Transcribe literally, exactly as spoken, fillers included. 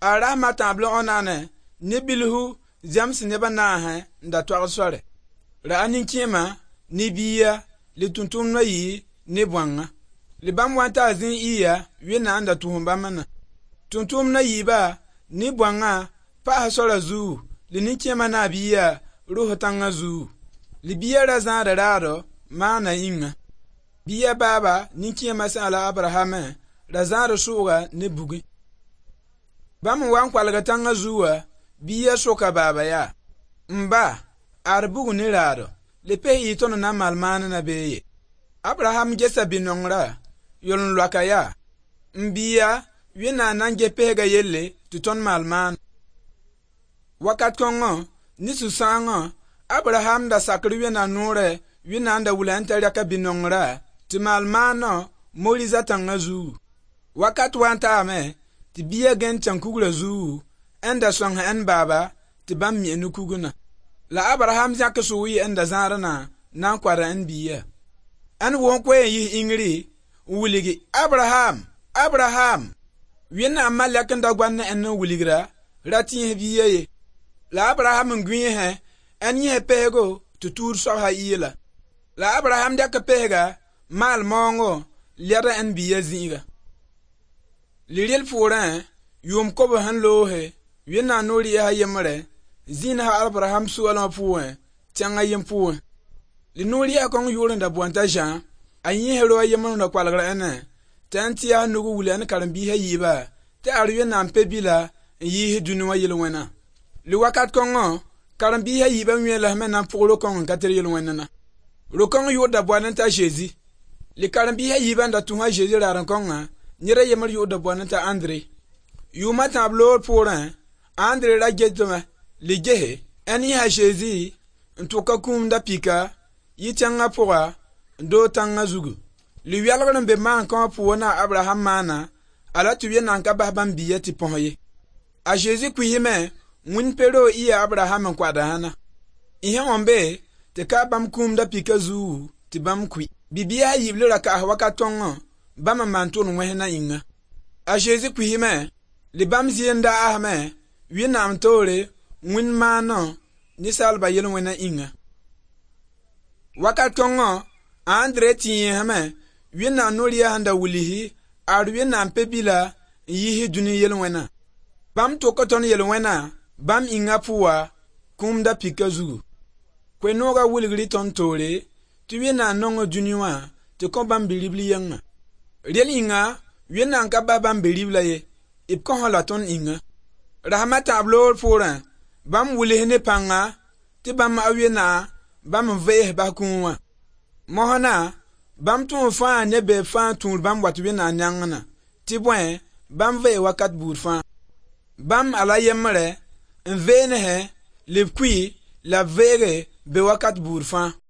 ara matable onane ne bilhu jams ne banahe nda twar sore ra anin kima ni biya le tuntum no yi ne bwanga le bam wanta zin iya wina anda tuhumba mana tuntum na yi ba ni bwanga pa sore zu le ni kima na biya ruhu tanga zu le biya ra zan ra raro mana inga biya baba ni kima sala abraham ra zan suga ne bugi bam wan kwalga tanga zuwa biya soka baba ya mba arbugu ni raro le pe itono na malmana na beye Abraham gesa binongra yon lwakaya mbiya wina nange pega yelle tuton malman wakat kongo ni susango Abraham da sakri wina nure wina anda wulanta raka binongra ti malmano moliza tangazu wakat wanta ame ti biya gen chankugura zu enda songa en baba ti bam mi enukuguna la Abraham zakasu wi enda zarana nan kwara en biya an won kwe yi ingri wuligi Abraham Abraham wina malak nda gwanna en wuligra rati biye la Abraham ngwi he en ye pego tutur so ha yila la Abraham da ka pega mal mongo lera en biye zinga liril furan yum ko han lohe wina nori ha yemre zin ha Abraham suwala fuwe tanga yem fuwe li nori akon yurin da buanta jan anyi hero yemno na kwalgra ene tantia nugu wulen karambi ha yiba te arwe na mpebila yi hedunu wa yelwena li wakat kongo karambi ha yiba nwela me na furo kongo katere yelwena na ro kongo yuda buanta jezi li karambi ha yiba nda tuha jezi ran kongo nyere yemar yuda buanta Andre yuma tablo poran Andre la gedoma li gehe eni ha jezi ntuka kum da pika yitanga pora do tanga zugu li yalgren be man kan po na Abraham mana ala tuye nan ka babam biyeti ponye a Jésus kuhime mun pero iya Abraham kwada hana ihe ombe te ka bam kum da pika zu ti bam kwi bibia yiblera ka waka tongo bam mantun wehna inga a Jésus kuhime li bam zienda ahme wi nam tore mun mano ni salba yelo wena inga waka tongo Andre tiye hame wina noria handa wulihi arwe na mpebila yihi duni yelwena bam tokoton yelwena bam inga puwa kumda pikazu kwenoga wuligri tontore tuwina nongo duniwa te ko bam bilibli yanga riel inga wina nka babam bilibla ye ipko halaton inga rahmata ablor foran bam wulihne panga te bam awena bam veh bakunwa mohana bam tun fa ne be fa tun bam watu na nyangana ti bwen bam ve wakat bur fa bam ala yemre en vene he le kui la vere be wakat bur fa